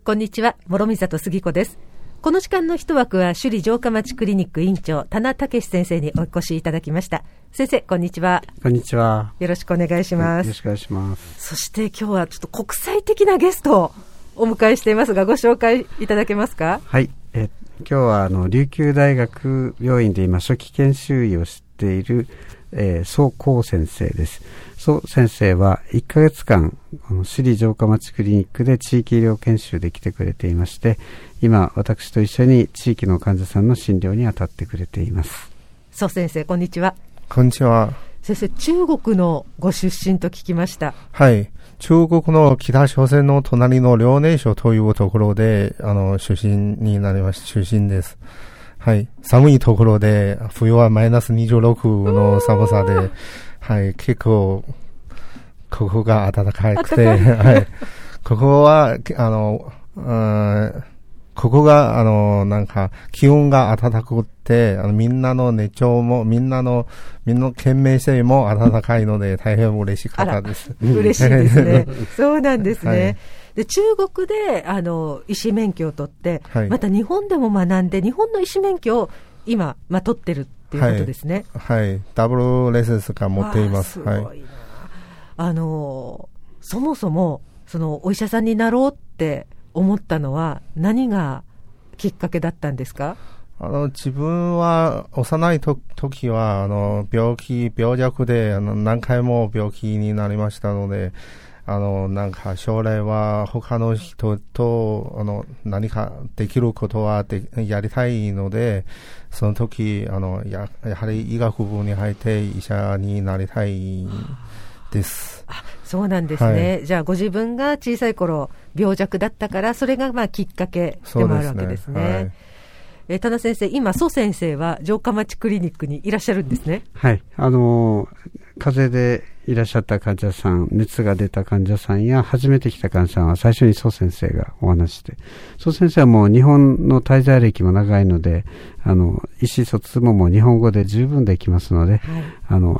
こんにちは、諸見里杉子です。この時間の一枠は首里城下町クリニック院長田名武先生にお越しいただきました。先生、こんにちは。 こんにちは。 よろしくお願いします。 よろしくお願いします。 そして今日はちょっと国際的なゲストをお迎えしていますが、ご紹介いただけますか？ はい、今日は琉球大学病院で今初期研修医をしている宋光先生です。宋先生は1ヶ月間首里城下町クリニックで地域医療研修で来てくれていまして、今私と一緒に地域の患者さんの診療に当たってくれています。 宋先生、こんにちは。 こんにちは。 先生、中国のご出身と聞きました。 はい、中国の北朝鮮の隣の遼寧省というところで出身になりました。出身です。はい、寒いところで冬はマイナス26の寒さで、はい、結構ここが暖かくて、はい、ここはここがなんか気温が暖かくてみんなの熱調もみんなの懸命性も暖かいので大変嬉しかったです。 嬉しいですね。そうなんですね。 はい、 で、中国で医師免許を取って、 はい、また日本でも学んで日本の医師免許を今取ってるっていうことですね。 はい、はい、ダブルレセンスが持っています。 すごいな。はい、そもそもお医者さんになろうって思ったのは何がきっかけだったんですか？ 自分は幼い時は病弱で何回も病気になりましたので、なんか将来は他の人と何かできることはやりたいので、その時やはり医学部に入って医者になりたいです。 あ、そうなんですね。はい、じゃあご自分が小さい頃病弱だったからそれがきっかけでもあるわけですね。はい、田名先生、今蘇先生は城下町クリニックにいらっしゃるんですね。 はい、風邪でいらっしゃった患者さん、熱が出た患者さんや初めて来た患者さんは最初に蘇先生がお話して、蘇先生はもう日本の滞在歴も長いので意思疎通ももう日本語で十分できますので、はい、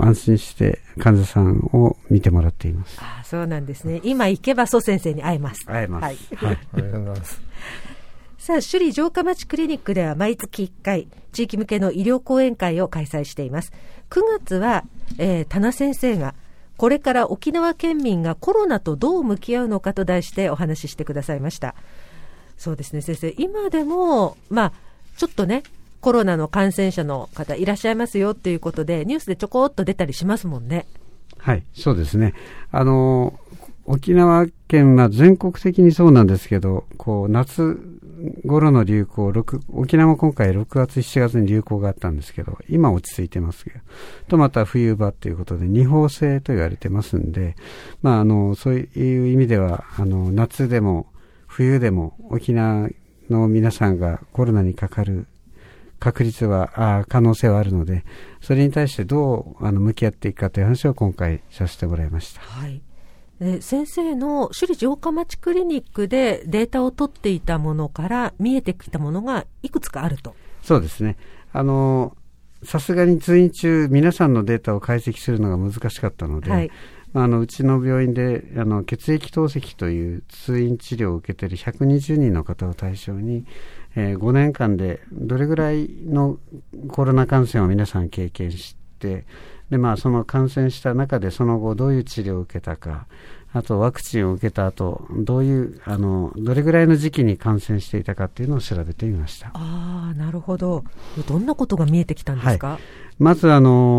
安心して患者さんを見てもらっています。 あ、そうなんですね。今行けば蘇先生に会えます。 会えます。はい、 はい、ありがとうございます。 さあ、首里城下町クリニックでは毎月1回地域向けの医療講演会を開催しています。9月は、田名先生がこれから沖縄県民がコロナとどう向き合うのかと題してお話ししてくださいました。そうですね、先生、今でもちょっとね、コロナの感染者の方いらっしゃいますよということでニュースでちょこっと出たりしますもんね。 はい、そうですね。沖縄県は全国的にそうなんですけど、夏頃の流行、沖縄も今回6月7月に流行があったんですけど、今落ち着いてますけど、とまた冬場ということで二法性と言われてますんで、そういう意味では夏でも冬でも沖縄の皆さんがコロナにかかる確率は可能性はあるので、それに対してどう向き合っていくかという話を今回させてもらいました。 はい、先生の首里城下町クリニックでデータを取っていたものから見えてきたものがいくつかあると。 そうですね。さすがに通院中皆さんのデータを解析するのが難しかったので、はい、うちの病院で血液透析という通院治療を受けている120人の方を対象に、5年間でどれぐらいのコロナ感染を皆さん経験してで、その感染した中でその後どういう治療を受けたか、あとワクチンを受けた後どれぐらいの時期に感染していたかっていうのを調べてみました。 ああ、なるほど。どんなことが見えてきたんですか？はい、 まず治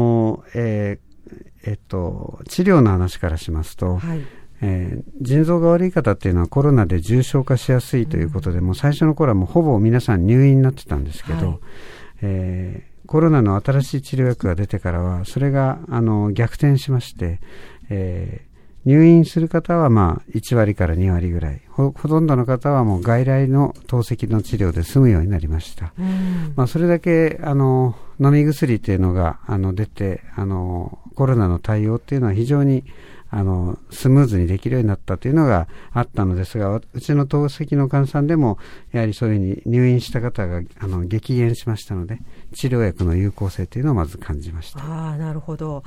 療の話からしますと、はい、腎臓が悪い方っていうのはコロナで重症化しやすいということで、もう最初の頃はもうほぼ皆さん入院になってたんですけど、はい、コロナの新しい治療薬が出てからはそれが逆転しまして、入院する方は1割から2割ぐらい、ほとんどの方はもう外来の透析の治療で済むようになりました。それだけ飲み薬というのが出てコロナの対応っていうのは非常にスムーズにできるようになったというのがあったのですが、うちの透析の患者さんでもやはりそういうふうに入院した方が激減しましたので、治療薬の有効性というのをまず感じました。 ああ、なるほど。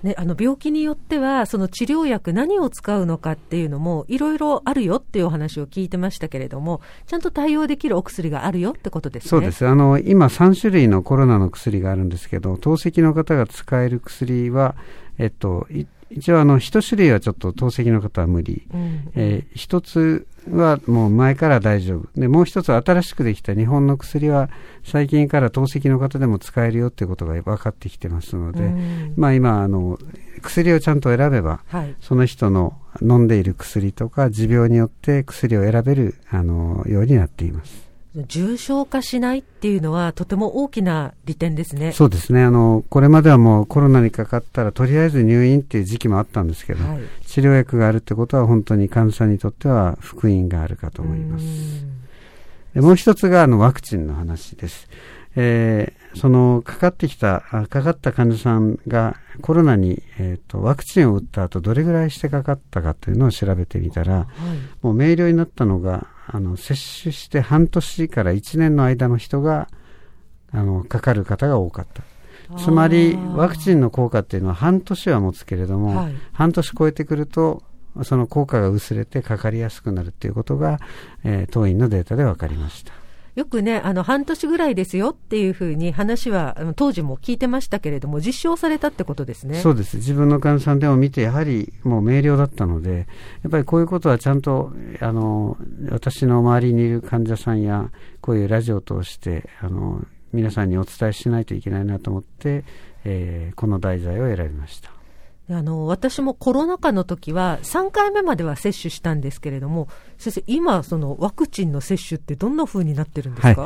ね、病気によってはその治療薬何を使うのかっていうのもいろいろあるよっていうお話を聞いてましたけれども、ちゃんと対応できるお薬があるよってことですね。 そうです。今3種類のコロナの薬があるんですけど、透析の方が使える薬は、一応1種類はちょっと透析の方は無理、1つはもう前から大丈夫で、もう一つ新しくできた日本の薬は最近から透析の方でも使えるよっていうことが分かってきてますので、今薬をちゃんと選べば、その人の飲んでいる薬とか持病によって薬を選べるようになっています。 重症化しないっていうのはとても大きな利点ですね。 そうですね。これまではもうコロナにかかったらとりあえず入院っていう時期もあったんですけど、治療薬があるってことは本当に患者さんにとっては福音があるかと思います。でもう一つがワクチンの話です。かかった患者さんがコロナに、ワクチンを打った後どれぐらいしてかかったかというのを調べてみたら、もう明瞭になったのが接種して半年から1年の間の人がかかる方が多かった。つまりワクチンの効果っていうのは半年は持つけれども、半年超えてくるとその効果が薄れてかかりやすくなるっていうことが、当院のデータで分かりました。 よくね、半年ぐらいですよっていうふうに話は当時も聞いてましたけれども、実証されたってことですね。 そうです。自分の患者さんでも見てやはりもう明瞭だったので、やっぱりこういうことはちゃんと私の周りにいる患者さんやこういうラジオを通して皆さんにお伝えしないといけないなと思って、この題材を選びました。 私もコロナ禍の時は3回目までは接種したんですけれども、先生、今そのワクチンの接種ってどんな風になってるんですか？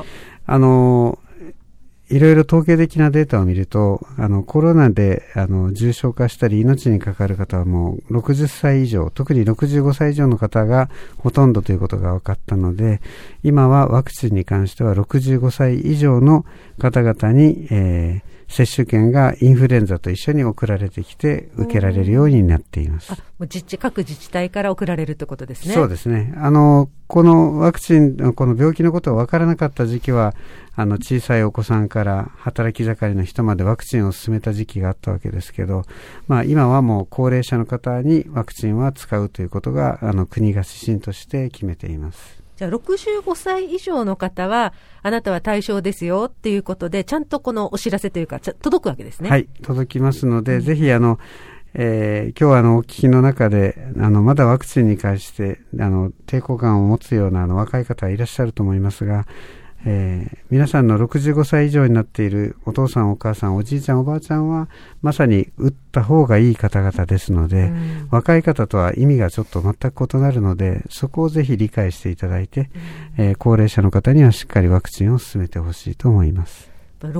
いろいろ統計的なデータを見ると、コロナで重症化したり命にかかる方はもう60歳以上、特に65歳以上の方がほとんどということが分かったので、今はワクチンに関しては65歳以上の方々に、接種券がインフルエンザと一緒に送られてきて受けられるようになっています。 もう各自治体から送られるということですね。 そうですね。このワクチン、この病気のことが分からなかった時期は、小さいお子さんから働き盛りの人までワクチンを進めた時期があったわけですけど、今はもう高齢者の方にワクチンは使うということが、国が指針として決めています。 じゃあ65歳以上の方はあなたは対象ですよっていうことでちゃんとこのお知らせというか届くわけですね。 はい、届きますので、ぜひ今日はお聞きの中でまだワクチンに関して抵抗感を持つような若い方いらっしゃると思いますが、皆さんの65歳以上になっているお父さんお母さんおじいちゃんおばあちゃんはまさに打った方がいい方々ですので、若い方とは意味がちょっと全く異なるので、そこをぜひ理解していただいて、高齢者の方にはしっかりワクチンを進めてほしいと思います。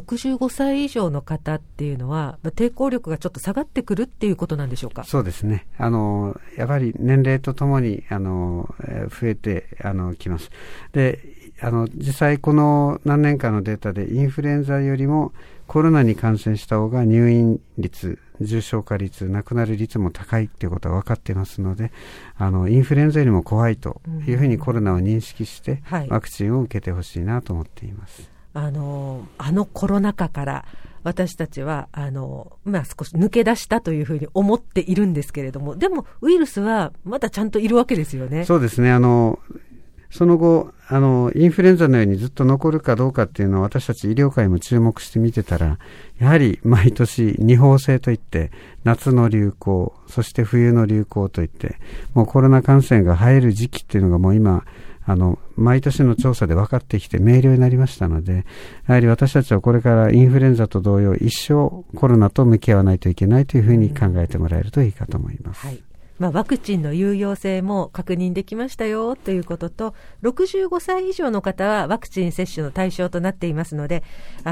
65歳以上の方っていうのは抵抗力がちょっと下がってくるっていうことなんでしょうか？ そうですね。やはり年齢とともに増えてきます。で、実際この何年かのデータでインフルエンザよりもコロナに感染した方が入院率、重症化率、亡くなる率も高いということは分かっていますので、インフルエンザよりも怖いというふうにコロナを認識して、ワクチンを受けてほしいなと思っています。 コロナ禍から私たちは少し抜け出したというふうに思っているんですけれども、でもウイルスはまだちゃんといるわけですよね。 そうですね。その後インフルエンザのようにずっと残るかどうかっていうのを私たち医療界も注目して見てたら、やはり毎年二報性といって夏の流行、そして冬の流行といって、もうコロナ感染が入る時期っていうのがもう今毎年の調査で分かってきて明瞭になりましたので、やはり私たちはこれからインフルエンザと同様一生コロナと向き合わないといけないというふうに考えてもらえるといいかと思います。 ワクチンの有用性も確認できましたよということと、65歳以上の方はワクチン接種の対象となっていますので、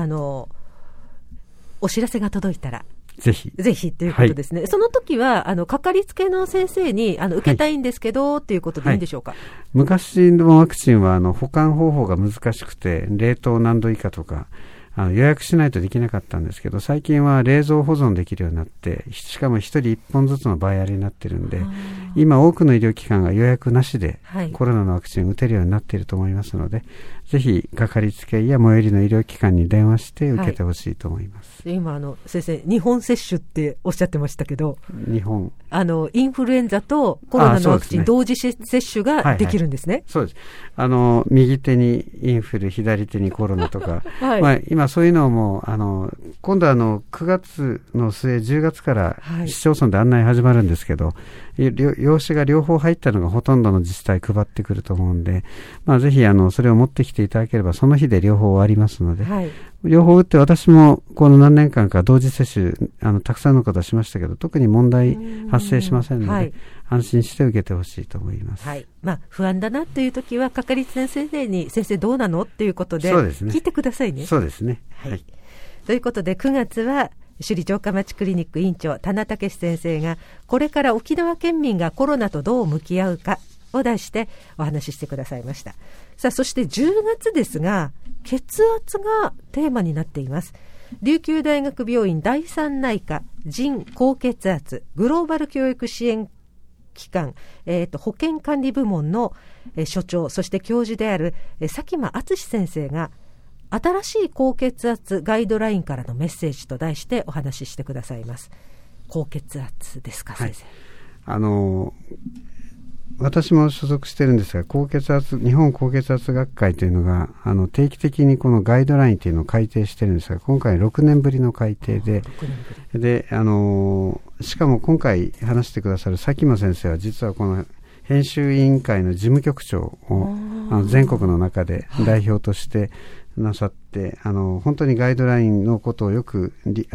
お知らせが届いたらぜひということですね。その時はかかりつけの先生に受けたいんですけど、ということでいいんでしょうか？ 昔のワクチンは保管方法が難しくて、冷凍何度以下とか予約しないとできなかったんですけど、最近は冷蔵保存できるようになって、しかも1人1本ずつのバイアルになってるんで、今多くの医療機関が予約なしでコロナのワクチンを打てるようになっていると思いますので、ぜひかかりつけ医や最寄りの医療機関に電話して受けてほしいと思います。 今先生、2本接種っておっしゃってましたけど、 2本インフルエンザとコロナのワクチン同時接種ができるんですね。 そうです。右手にインフル、左手にコロナとか、今そういうのも今度9月の末10月から市町村で案内始まるんですけど、用紙が両方入ったのがほとんどの自治体配ってくると思うんで、ぜひそれを持ってきていただければその日で両方終わりますので、両方打って、私もこの何年間か同時接種たくさんの方しましたけど、特に問題発生しませんので、安心して受けてほしいと思います。 不安だなというときはかかりつけ先生に、先生どうなのっていうことで聞いてくださいね。 そうですね。 ということで9月は首里城下町クリニック院長田名武先生が、これから沖縄県民がコロナとどう向き合うかを題してお話ししてくださいました。さあ、そして10月ですが、血圧がテーマになっています。琉球大学病院第三内科腎高血圧グローバル教育支援機関、保健管理部門の、所長、そして教授である佐喜眞敦先生が、新しい高血圧ガイドラインからのメッセージと題してお話ししてくださいます。高血圧ですか、先生。 私も所属してるんですが、日本高血圧学会というのが定期的にこのガイドラインというのを改定してるんですが、今回6年ぶりの改定で、しかも今回話してくださる佐喜眞先生は、実はこの編集委員会の事務局長を全国の中で代表としてなさって、本当にガイドラインのことをよくリ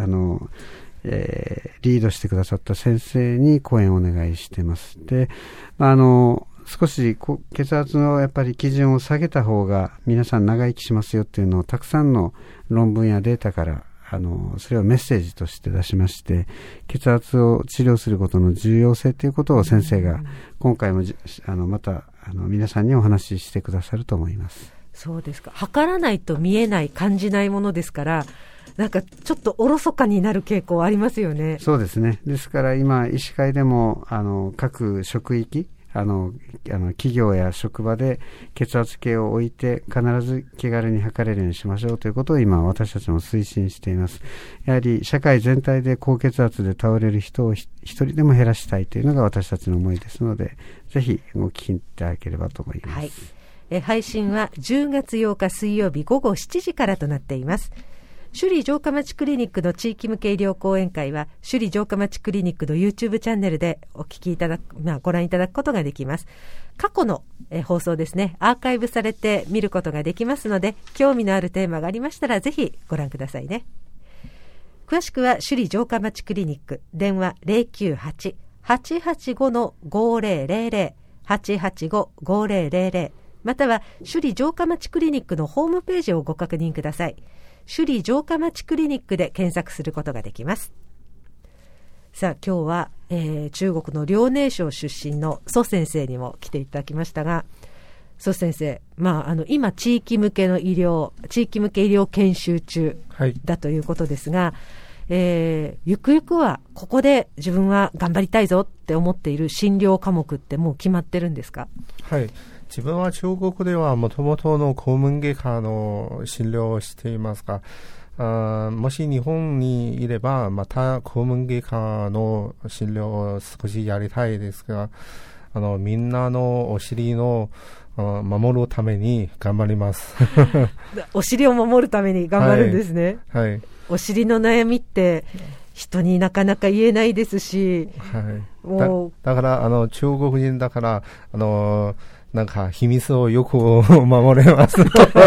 ードしてくださった先生に講演をお願いしてます。で、少し血圧のやっぱり基準を下げた方が皆さん長生きしますよっていうのをたくさんの論文やデータからそれをメッセージとして出しまして、血圧を治療することの重要性ということを先生が今回もまた皆さんにお話ししてくださると思います。 そうですか。測らないと見えない、感じないものですから、なんかちょっとおろそかになる傾向ありますよね。 そうですね。ですから今医師会でも各職域企業や職場で血圧計を置いて必ず気軽に測れるようにしましょうということを今私たちも推進しています。やはり社会全体で高血圧で倒れる人を一人でも減らしたいというのが私たちの思いですので、ぜひお聞きいただければと思います。 配信は10月8日水曜日午後7時からとなっています。首里城下町クリニックの地域向け医療講演会は首里城下町クリニックの YouTube チャンネルでお聞きいただく、ご覧いただくことができます。過去の放送ですね、アーカイブされて見ることができますので、興味のあるテーマがありましたらぜひご覧くださいね。詳しくは首里城下町クリニック、電話 098-885-5000 885-5000、または首里城下町クリニックのホームページをご確認ください。首里城下町クリニックで検索することができます。さあ、今日は、中国の遼寧省出身の蘇先生にも来ていただきましたが、蘇先生、今地域向け医療研修中だということですが、ゆくゆくはここで自分は頑張りたいぞって思っている診療科目ってもう決まってるんですか？ はい。自分は中国ではもともとの肛門外科の診療をしていますが、もし日本にいればまた肛門外科の診療を少しやりたいですが、みんなのお尻の守るために頑張りますお尻を守るために頑張るんですね。 はい、 お尻の悩みって人になかなか言えないですし、 だから中国人だからなんか秘密をよく守れます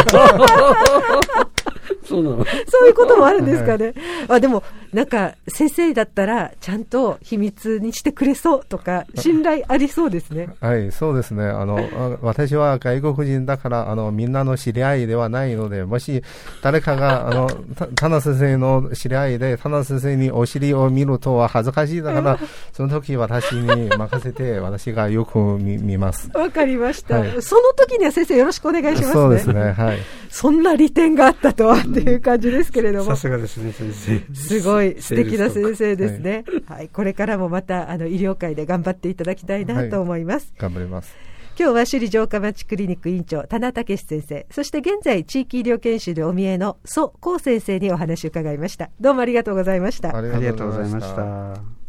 そうなの？ そういうこともあるんですかね。でもなんか先生だったらちゃんと秘密にしてくれそうとか信頼ありそうですね。 はい、そうですね。私は外国人だからみんなの知り合いではないので、もし誰かが田名先生の知り合いで田名先生にお尻を見るとは恥ずかしいだからその時私に任せて私がよく 見ます。 わかりました、はい、その時には先生よろしくお願いしますね。 そうですね。はい。 そんな利点があったとはっていう感じですけれども。 さすがですね、先生。 すごい素敵な先生ですね。はい、これからもまた医療界で頑張っていただきたいなと思います。 頑張ります。 今日は首里城下町クリニック院長田名武先生、そして現在地域医療研修でお見えの蘇光先生にお話を伺いました。どうもありがとうございました。 ありがとうございました。